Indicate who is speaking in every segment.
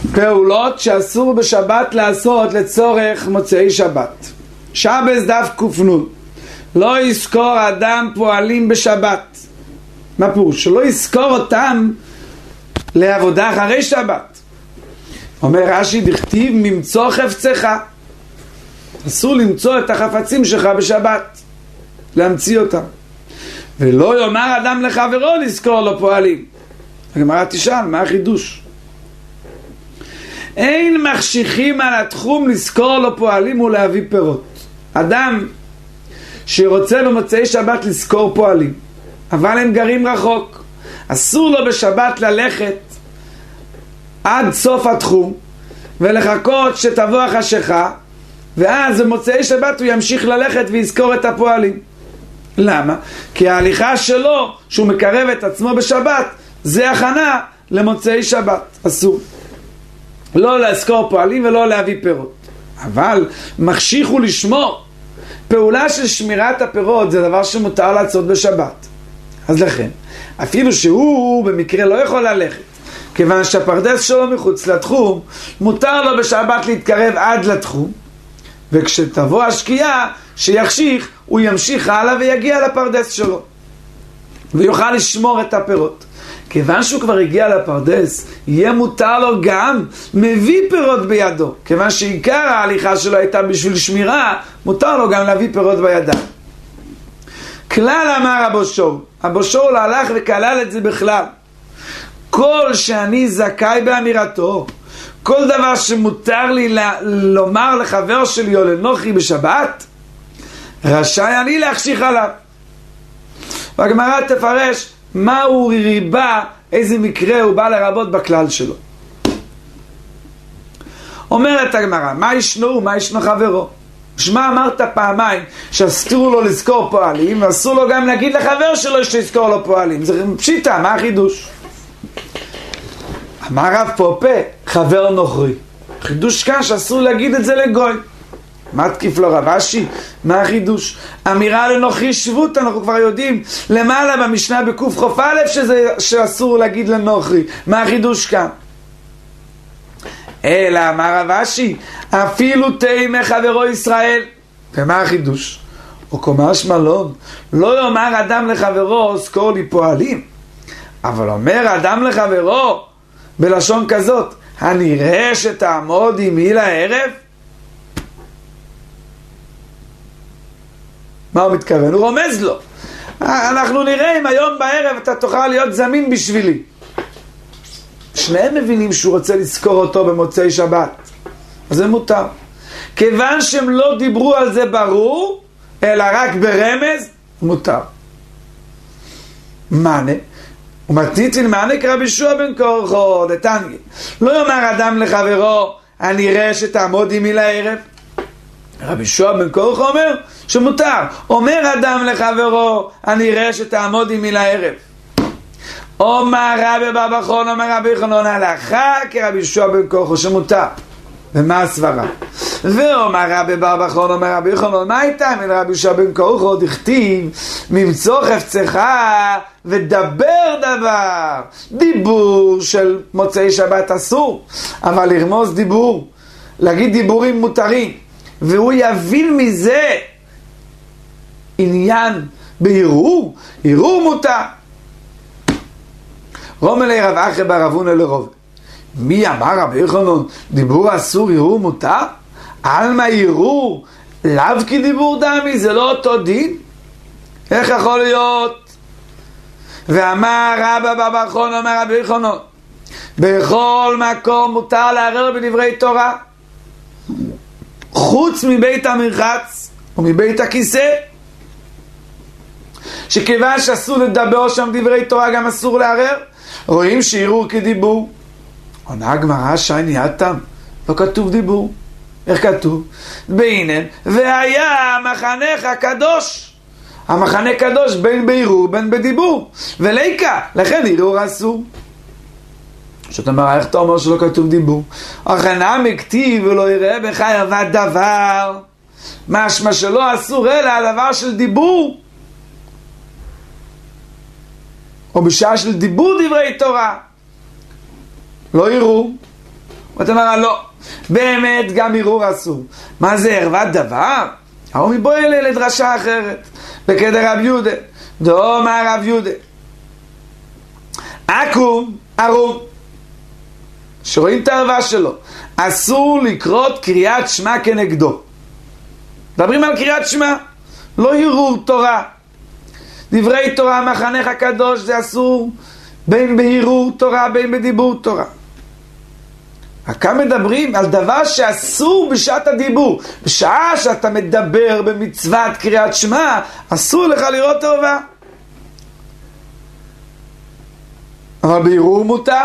Speaker 1: פעולות שאסור בשבת לעשות לצורך מוצאי שבת. שבס דף קופנון. לא יזכור אדם פועלים בשבת. מה פירוש? שלא יזכור אותם לעבודה אחרי שבת. אומר רש"י, דכתיב ממצוא חפצך. אסור למצוא את החפצים שלך בשבת, להמציא אותם. ולא יאמר אדם לחברו לזכור לו פועלים. הגמרא תשאל, מה החידוש? אין מחשיכים על התחום לזכור לו פועלים ולהביא פירות. אדם שרוצה במוצאי שבת לזכור פועלים, אבל הם גרים רחוק, אסור לו בשבת ללכת עד סוף התחום ולחכות שתבוא החשיכה, ואז במוצאי שבת הוא ימשיך ללכת ויזכור את הפועלים. למה? כי ההליכה שלו, שהוא מקרב את עצמו בשבת, זה הכנה למוצאי שבת. אסור לא לזכור פועלים ולא להביא פירות. אבל מחשיך הוא לשמור. פעולה של שמירת הפירות זה דבר שמותר לעשות בשבת. אז לכן, אפילו שהוא במקרה לא יכול ללכת, כיוון שהפרדס שלו מחוץ לתחום, מותר לו בשבת להתקרב עד לתחום, וכשתבוא השקיעה שיחשיך, הוא ימשיך הלאה ויגיע לפרדס שלו ויוכל לשמור את הפירות. כיוון שהוא כבר הגיע לפרדס, יהיה מותר לו גם מביא פירות בידו. כיוון שעיקר ההליכה שלו הייתה בשביל שמירה, מותר לו גם להביא פירות בידיים. כלל אמר אבו שאול, אבו שאול הלך וכלל את זה בכלל. כל שאני זכאי באמירתו, כל דבר שמותר לי לומר לחבר שלי או לנוחי בשבת, רשאי אני להחשיך עליו. והגמרא תפרש מהו ריבה, איזה מקרה הוא בא לרבות בכלל שלו. אומרת הגמרא, מה ישנו חברו? שמה אמרת פעמיים שאסור לו לזכור פועלים, ואסור לו גם להגיד לחבר שלו שיזכור לו פועלים. זה פשיטה, מה החידוש? אמר רב פופה, חבר נוכרי. חידוש כאן שאסור להגיד את זה לגוי. מה תקיף לו רב אשי? מה החידוש? אמירה לנוכרי שבות, אנחנו כבר יודעים למעלה במשנה בקוף חוף א' שאסור להגיד לנוכרי. מה החידוש כאן? אלא אמר רב אשי, אפילו תימא חברו ישראל. ומה החידוש? או קומש מלון, לא יאמר אדם לחברו זכור לי פועלים, אבל אומר אדם לחברו בלשון כזאת, הנראה שתעמוד עמי לערב. מה הוא מתכוון? הוא רומז לו, אנחנו נראה אם היום בערב אתה תוכל להיות זמין בשבילי. שניהם מבינים שהוא רוצה לזכור אותו במוצאי שבת, אז זה מותר. כיוון שהם לא דיברו על זה ברור, אלא רק ברמז, מותר. מנה? ומתניתין מנה כרבי יהושע בן קורחו דתניא, לא יאמר אדם לחברו הנראה שתעמוד עמי לערב. רבי יהושע בן קורחו אומר שמותר. אומר אדם לחברו הנראה שתעמוד עמי לערב. אומר רבי בר בחון, אומר רבי חנון הלכה כרבי יהושע בן קורחו שמותר. ומה הסברה? ואומר רבי בר בחון, אומר רבי חנון, מה הייתה מן רבי יהושע בן קורחו? דכתיב ממצוא חפצך ודבר דבר. דיבור של מוצאי שבת אסור, אבל לרמוז דיבור, להגיד דיבורים מותרים, והוא יבין מזה עניין בערעור, ערעור מותר. רומא לי רב אחי בר אבונה לרוב, מי אמר רבי חנון דיבור אסור ערעור מותר? עלמא ערעור לאו כדיבור דמי, זה לא אותו דין? איך יכול להיות? ואמר רבא בר חנון, אומר רבי חנון, בכל מקום מותר לערער בדברי תורה חוץ מבית המרחץ ומבית הכיסא, שכיוון שאסור לדבר שם דברי תורה גם אסור לערער. רואים שערעור כדיבור. עונה הגמרא שייני התם, לא כתוב דיבור. איך כתוב? בהינן והיה מחנך קדוש. המחנה קדוש בין בערעור בין בדיבור, וליקה לכן ערעור אסור. זאת אומרת, איך אתה אומר שלא כתוב דיבור? אכן כתיב ולא יראה בך עבד דבר, משמע שלא אסור אלא הדבר של דיבור, או בשעה של דיבור דברי תורה, לא יראו. ואתה אומר, לא, באמת גם ערעור אסור. מה זה ערוות דבר? הוא מבואי לדרשה אחרת, בכדר רב יהודה, דאמר רב יהודה, עקום, ערום, שרואים את הערווה שלו, אסור לקרות קריאת שמע כנגדו. מדברים על קריאת שמע, לא ערעור תורה. דברי תורה, מחנך הקדוש, זה אסור בין בערעור תורה, בין בדיבור תורה. כאן מדברים על דבר שאסור בשעת הדיבור. בשעה שאתה מדבר במצוות קריאת שמע, אסור לך לראות ערווה. אבל בערעור מותר.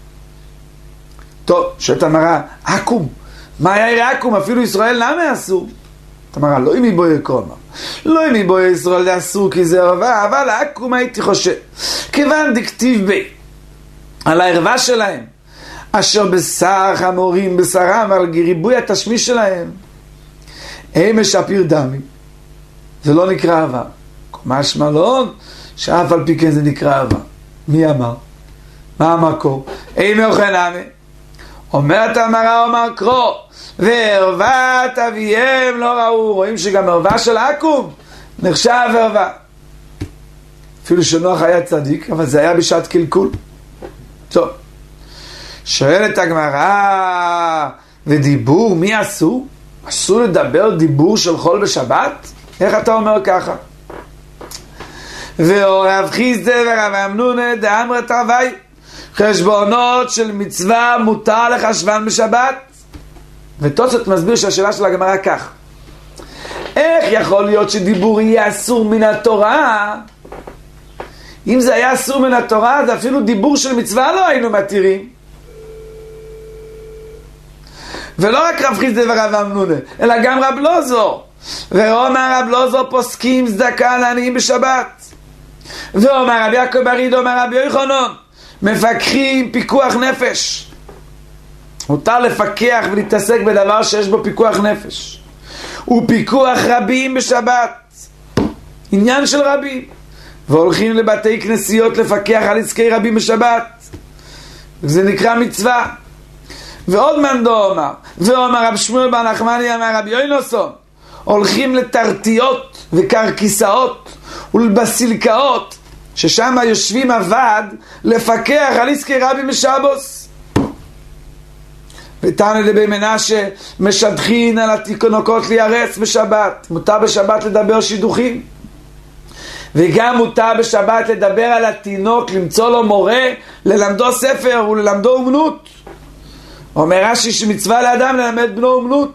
Speaker 1: טוב, שאתה מראה, עקום. מה היה יראה עקום? אפילו ישראל למה אסור? אתה מראה, לא אם יבואי קרומה. לא אם יבואי ישראל זה אסור כי זה ערווה, אבל עקום הייתי חושב. כיוון דכתיב בי, על הערווה שלהם, אשר בשר חמורים בשרם, על ריבוי התשמיש שלהם, הם משפיר דמים. זה לא נקרא עבר. משמע לא, שאף על פי כן זה נקרא עבר. מי אמר? מה המקור? אין מאוחן עמי. אומרת המראה, אומר קרוא, וערוות אביהם לא ראו. רואים שגם ערווה של עקום נחשב ערווה. אפילו שנוח היה צדיק, אבל זה היה בשעת קלקול. טוב. שואלת הגמרא, ודיבור מי אסור? אסור לדבר דיבור של חול בשבת? איך אתה אומר ככה? ורב חיסדא ורב אמנונה דאמרי תרווי, חשבונות של מצווה מותר לחשבן בשבת. ותוספות מסביר שהשאלה של הגמרא כך, איך יכול להיות שדיבור יהיה אסור מן התורה? אם זה היה אסור מן התורה, אז אפילו דיבור של מצווה לא היינו מתירים. ולא רק רב חיסדא ורב אמנונה, אלא גם רב לוזור. ואומר רב לוזור פוסקים צדקה לעניים בשבת. ואומר רב יעקב בריד, אומר רב יוחנן, מפקחים פיקוח נפש. מותר לפקח ולהתעסק בדבר שיש בו פיקוח נפש. ופיקוח רבים בשבת. עניין של רבים. והולכים לבתי כנסיות לפקח על עסקי רבים בשבת. זה נקרא מצווה. ועוד מנדו אומר, ואומר רב שמואל בר נחמני, אמר רבי יוינוסון, הולכים לתרתיות וקרקיסאות ולבסילקאות, ששם יושבים עבד לפקח על עסקי רבי משבוס. ותנא דבי מנשה משדכין על התינוקות לירס בשבת. מותר בשבת לדבר שידוכים, וגם מותר בשבת לדבר על התינוק, למצוא לו מורה, ללמדו ספר וללמדו אומנות. אומר רש"י שמצווה לאדם ללמד בנו אומנות.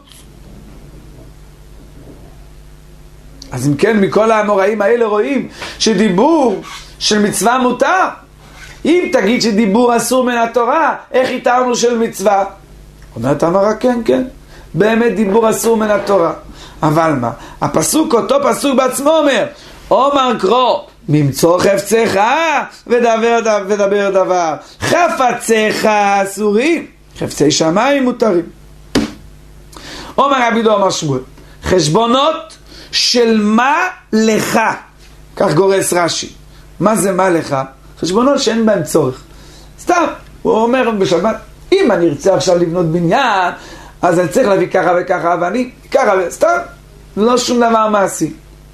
Speaker 1: אז אם כן, מכל האמוראים האלה רואים שדיבור של מצווה מותר. אם תגיד שדיבור אסור מן התורה, איך התארנו של מצווה? אומרת אמרה, כן, כן, באמת דיבור אסור מן התורה. אבל מה? הפסוק, אותו פסוק בעצמו אומר, אומר קרוא, ממצוא חפצך ודבר דבר, חפציך אסורים, חפצי שמיים מותרים. אומר רבי דו אמר שמואל, חשבונות של מה לך, כך גורס רש"י. מה זה מה לך? חשבונות שאין בהם צורך. סתם, הוא אומר בשבת, אם אני ארצה עכשיו לבנות בניין, אז אני צריך להביא ככה וככה, ואני ככה, סתם, לא שום דבר מעשי.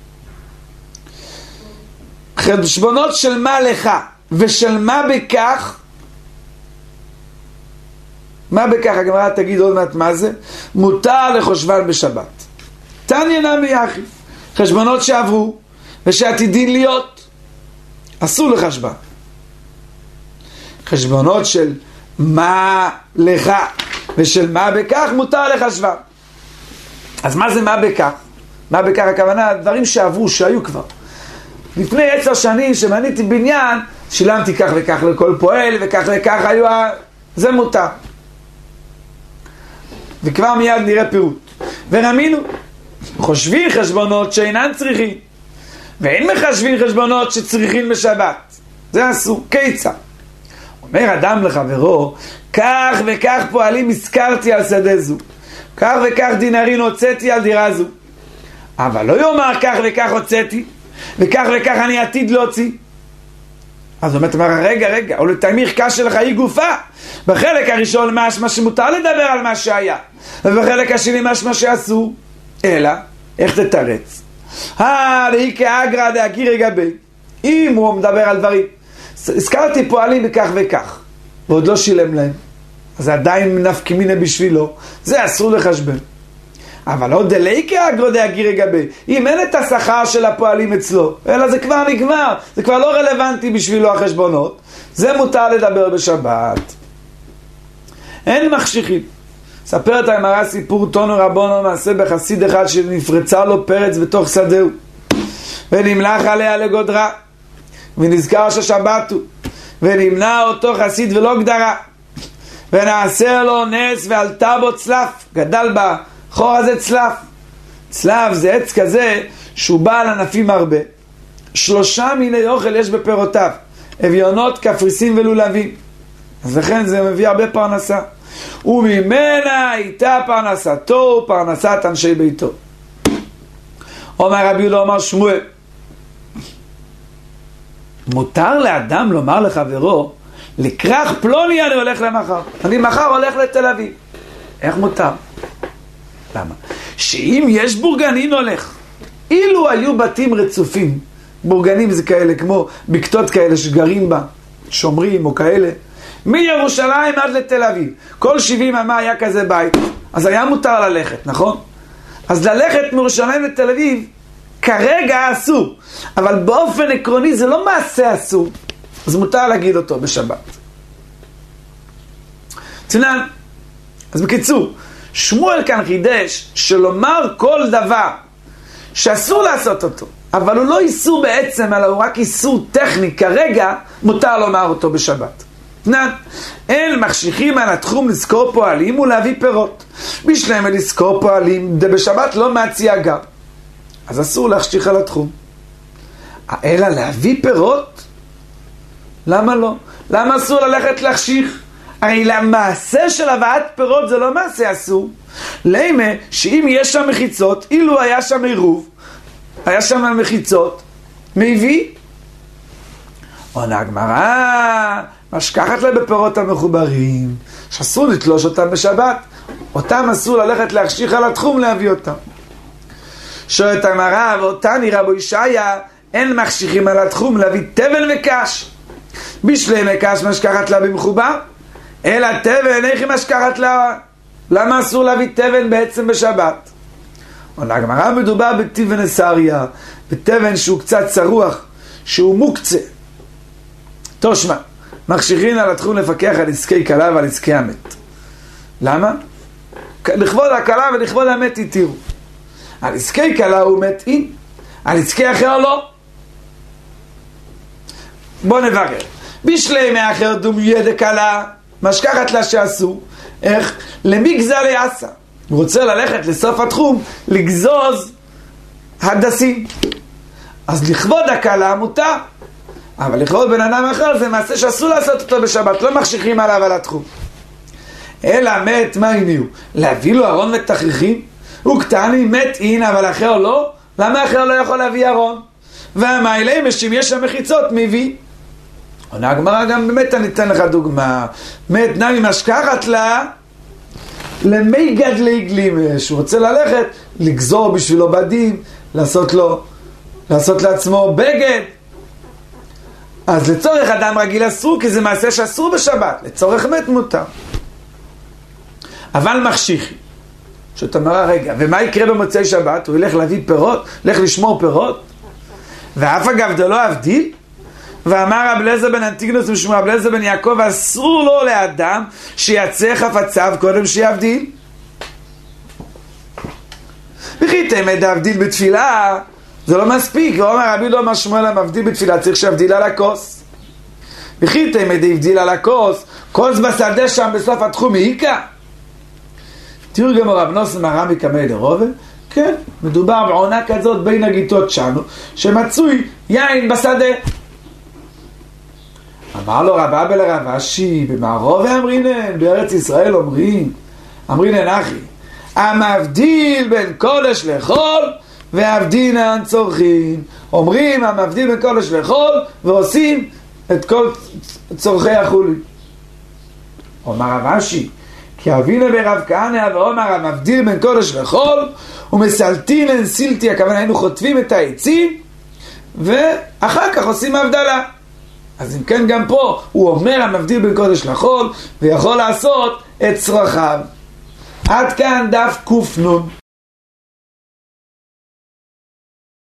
Speaker 1: חשבונות של מה לך ושל מה בכך. מה בכך? הגמרא תגיד עוד מעט מה זה. מותר לחושבן בשבת. תניא נמי יחי, חשבונות שעברו ושעתידין להיות, אסור לחשבן. חשבונות של מה לך ושל מה בכך מותר לחשבן. אז מה זה מה בכך? מה בכך הכוונה? דברים שעברו, שהיו כבר. לפני 10 שנים שמניתי בניין, שילמתי כך וכך לכל פועל, וכך וכך היו זה מותר. וכבר מיד נראה פירוט. ורמינו, חושבים חשבונות שאינן צריכים, ואין מחשבים חשבונות שצריכים בשבת. זה אסור. קיצה. אומר אדם לחברו, כך וכך פועלים הזכרתי על שדה זו, כך וכך דינרין הוצאתי על דירה זו. אבל לא יאמר כך וכך הוצאתי, וכך וכך אני עתיד להוציא. אז באמת אמר, רגע, או לתאמיר קשה לך היא גופה. בחלק הראשון משמע שמותר לדבר על מה שהיה, ובחלק השני משמע שעשו. אלא, איך תתרץ? להי כאגרא דאגירי גבי. אם הוא מדבר על דברים, הזכרתי פועלים בכך וכך, ועוד לא שילם להם, אז עדיין נפקא מינה בשבילו, זה אסור לחשבן. אבל עוד דלי כאגרא דאגירי גבי, אם אין את השכר של הפועלים אצלו, אלא זה כבר נגמר, זה כבר לא רלוונטי בשבילו החשבונות, זה מותר לדבר בשבת. אין מחשיכים. ספרת הגמרא סיפור תנו רבונו מעשה בחסיד אחד שנפרצה לו פרץ בתוך שדהו, ונמלך עליה לגודרה, ונזכר ששבת הוא, ונמנע אותו חסיד ולא גדרה, ונעשה לו נס ועלתה בו צלף, גדל בחור הזה צלף. צלף זה עץ כזה שהוא בעל ענפים הרבה, 3 מיני אוכל יש בפירותיו, אביונות, קפריסין ולולבים, אז לכן זה מביא הרבה פרנסה, וממנה הייתה פרנסתו ופרנסת אנשי ביתו. אומר רבי יהודה אומר שמואל, מותר לאדם לומר לחברו, לקרח פלוני אני הולך למחר, אני מחר הולך לתל אביב. איך מותר? למה? שאם יש בורגנין הולך, אילו היו בתים רצופים, בורגנים זה כאלה כמו בקתות כאלה שגרים בה, שומרים או כאלה, מירושלים עד לתל אביב, כל 70 אמה היה כזה בית, אז היה מותר ללכת, נכון? אז ללכת מירושלים לתל אביב כרגע אסור, אבל באופן עקרוני זה לא מעשה אסור, אז מותר להגיד אותו בשבת. צנן, אז בקיצור, שמואל כאן חידש שלומר כל דבר שאסור לעשות אותו, אבל הוא לא איסור בעצם, אלא הוא רק איסור טכני, כרגע מותר לומר אותו בשבת. אין מחשיכים על התחום לזכור פועלים ולהביא פירות. בשלהם לזכור פועלים, בשבת לא מציע גב, אז אסור להחשיך על התחום. אלא להביא פירות? למה לא? למה אסור ללכת להחשיך? הרי למעשה של הבאת פירות זה לא מעשה אסור. למה שאם יש שם מחיצות, אילו היה שם עירוב, היה שם מחיצות, מביא. עונה הגמרא, משכחת לה בפירות המחוברים, שאסור לתלוש אותם בשבת, אותם אסור ללכת להחשיך על התחום להביא אותם. שואלת הגמרא, ואותה נראה בו ישעיה, אין מחשיכים על התחום להביא תבן וקש. בשלי מקש משכחת לה במחובר, אלא תבן איך היא משכחת לה? למה אסור להביא תבן בעצם בשבת? עונה הגמרא, מדובר בתבן אסריה, בתבן שהוא קצת צרוח, שהוא מוקצה. תושמע, מחשיכים על התחום לפקח על עסקי כלה ועל עסקי המת. למה? לכבוד הכלה ולכבוד המת יתירו. על עסקי כלה הוא מת אין, על עסקי אחר לא. בוא נברר. בשלי מאחר דומיה דקלה, משכחת לה שעשו, איך? למגזר יעשה. הוא רוצה ללכת לסוף התחום, לגזוז הדסים. אז לכבוד הכלה מותר. אבל לכבוד בן אדם אחר זה מעשה שאסור לעשות אותו בשבת, לא מחשיכים עליו על התחום. אלא מת, מה הניעו? להביא לו ארון ותכריכים? הוא קטני, מת אין, אבל אחר לא? למה אחר לא יכול להביא ארון? ומה אליהם, אם יש שם מחיצות, מביא. עונה הגמרא, גם באמת אני אתן לך דוגמה. מת נמי משכחת לה, למי גדלי גלימה, שהוא רוצה ללכת, לגזור בשבילו בדים, לעשות לעצמו בגד. אז לצורך אדם רגיל אסור, כי זה מעשה שאסור בשבת. לצורך מת מותר. אבל מחשיכי. שאתה אומר, רגע, ומה יקרה במוצאי שבת? הוא ילך להביא פירות? ילך לשמור פירות? ואף אגב זה לא הבדיל? ואמר רב אליעזר בן אנטיגנוס ושמואל רב אליעזר בן יעקב, אסור לו לאדם שיצא חפציו קודם שיבדיל. וכי תימא דהבדיל בתפילה, זה לא מספיק. ואומר רבי לא מה שמואל המבדיל בתפילה, צריך שיבדיל על הכוס. וכי תימא דהבדיל על הכוס, כוס בשדה שם בסוף התחום מעיקה. תראו גם רב נוסן הרמי קמי דרובה, כן, מדובר בעונה כזאת בין הגיטות שלנו, שמצוי יין בשדה. אמר לו רב אבא לרב אשי, במערובה אמרינן, בארץ ישראל אמרינן אחי, המבדיל בין קודש לחול, והבדינן צורכים. אומרים המבדיל בין קודש לחול, ועושים את כל צורכי החולין. אומר רש"י, כי אבינו ברב כהנא ואומר המבדיל בין קודש לחול ומסלטין סילטי, הכוונה היינו חוטפים את העצים ואחר כך עושים הבדלה. אז אם כן גם פה הוא אומר המבדיל בין קודש לחול ויכול לעשות את צרכיו. עד כאן דף קופנון.